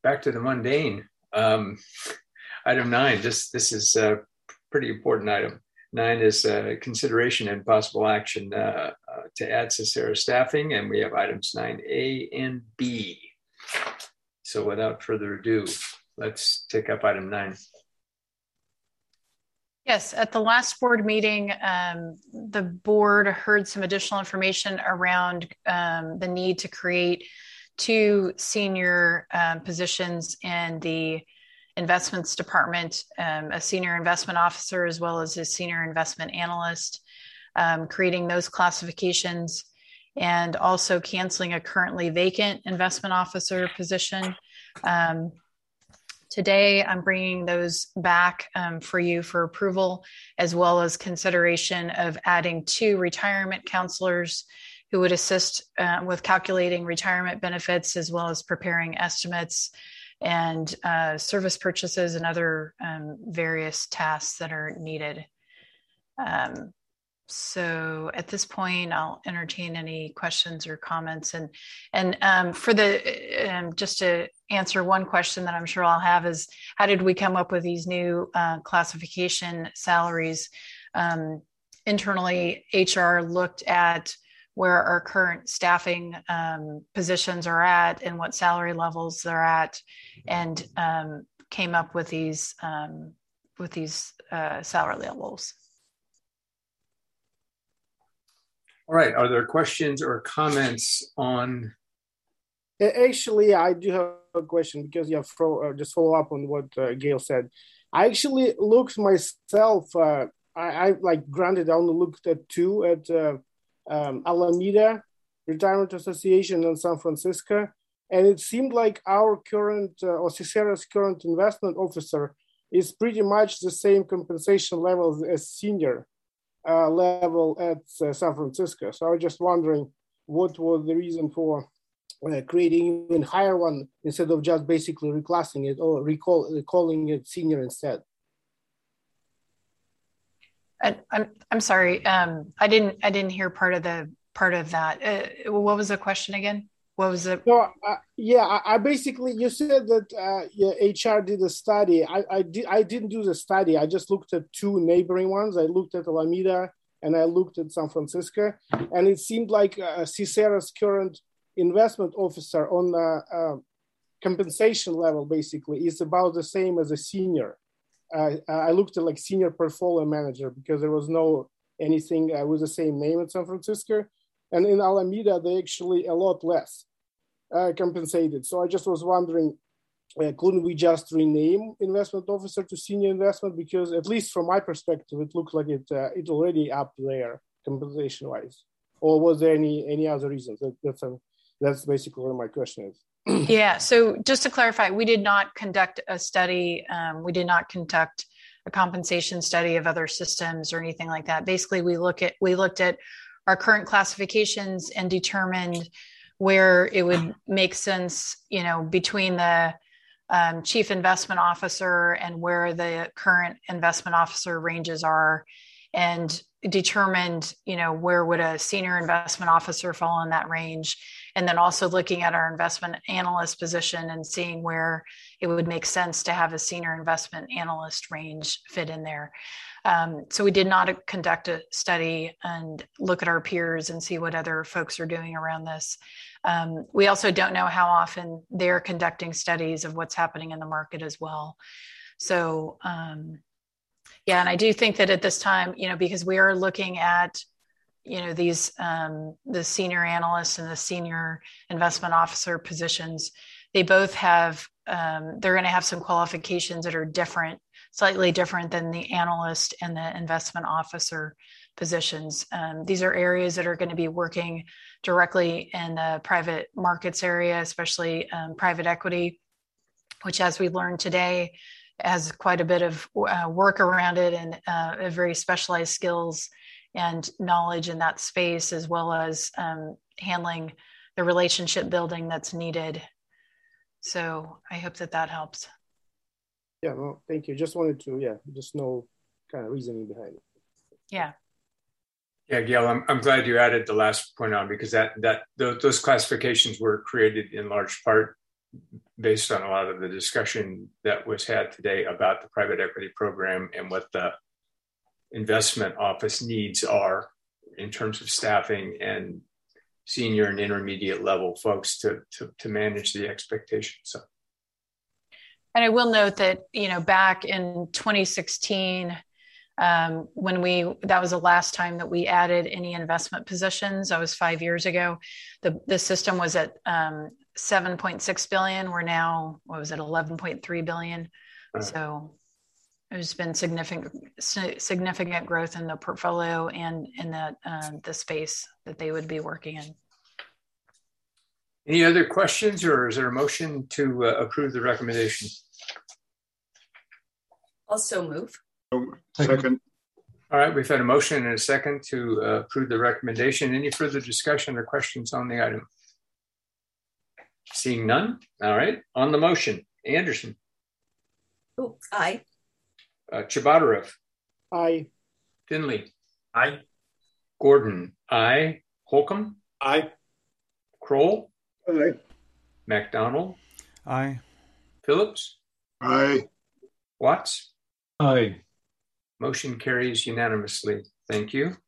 back to the mundane. Item 9, this is a pretty important item. 9 is consideration and possible action to add CESARA staffing, and we have items 9A and B. So without further ado, let's take up item 9. Yes, at the last board meeting, the board heard some additional information around the need to create 2 senior positions in the investments department, a senior investment officer as well as a senior investment analyst, creating those classifications, and also canceling a currently vacant investment officer position. Today, I'm bringing those back for you for approval, as well as consideration of adding 2 retirement counselors who would assist with calculating retirement benefits, as well as preparing estimates and service purchases and other various tasks that are needed. So at this point, I'll entertain any questions or comments. And for the just to answer one question that I'm sure I'll have is, how did we come up with these new classification salaries? Internally, HR looked at where our current staffing positions are at and what salary levels they're at, and came up with these salary levels. All right. Are there questions or comments on? Actually, I do have a question because you have just follow up on what Gail said. I actually looked myself. I like granted, I only looked at 2 at Alameda Retirement Association in San Francisco, and it seemed like our current or CESARA's current investment officer is pretty much the same compensation levels as senior level at San Francisco. So I was just wondering what was the reason for creating even higher one instead of just basically reclassing it or calling it senior instead. I'm sorry, I didn't hear part of that. What was the question again? What was it? No, I basically, you said that HR did a study. I didn't do the study. I just looked at 2 neighboring ones. I looked at Alameda and I looked at San Francisco, and it seemed like CESARA's current investment officer on the compensation level basically is about the same as a senior. I looked at like senior portfolio manager because there was no anything with the same name in San Francisco. And in Alameda, they actually a lot less compensated. So I just was wondering, couldn't we just rename investment officer to senior investment? Because at least from my perspective, it looked like it already up there compensation wise. Or was there any other reasons? That's basically what my question is. Yeah. So just to clarify, we did not conduct a study. We did not conduct a compensation study of other systems or anything like that. Basically, we looked at our current classifications and determined where it would make sense, between the chief investment officer and where the current investment officer ranges are, and determined, where would a senior investment officer fall in that range. And then also looking at our investment analyst position and seeing where it would make sense to have a senior investment analyst range fit in there. So we did not conduct a study and look at our peers and see what other folks are doing around this. We also don't know how often they're conducting studies of what's happening in the market as well. So yeah, and I do think that at this time, because we are looking at, these the senior analysts and the senior investment officer positions, they both have, they're going to have some qualifications that are different, slightly different than the analyst and the investment officer positions. These are areas that are going to be working directly in the private markets area, especially private equity, which, as we learned today, has quite a bit of work around it and very specialized skills and knowledge in that space, as well as handling the relationship building that's needed. So I hope that helps. Yeah, well, thank you. Just wanted to, just know kind of reasoning behind it. Yeah. Yeah, Gail, I'm glad you added the last point on, because those classifications were created in large part based on a lot of the discussion that was had today about the private equity program and what the investment office needs are in terms of staffing and senior and intermediate level folks to manage the expectations. So. And I will note that, back in 2016, that was the last time that we added any investment positions. That was 5 years ago. The system was at 7.6 billion. We're now, 11.3 billion. Right. So there's been significant growth in the portfolio and in the space that they would be working in. Any other questions, or is there a motion to approve the recommendation? Also move. Second. All right, we've had a motion and a second to approve the recommendation. Any further discussion or questions on the item? Seeing none. All right, on the motion, Anderson. Oh, aye. Chabatarov. Aye. Finley. Aye. Gordon. Aye. Holcomb. Aye. Kroll. Aye. McDonald. Aye. Phillips. Aye. Watts. Aye. Motion carries unanimously. Thank you.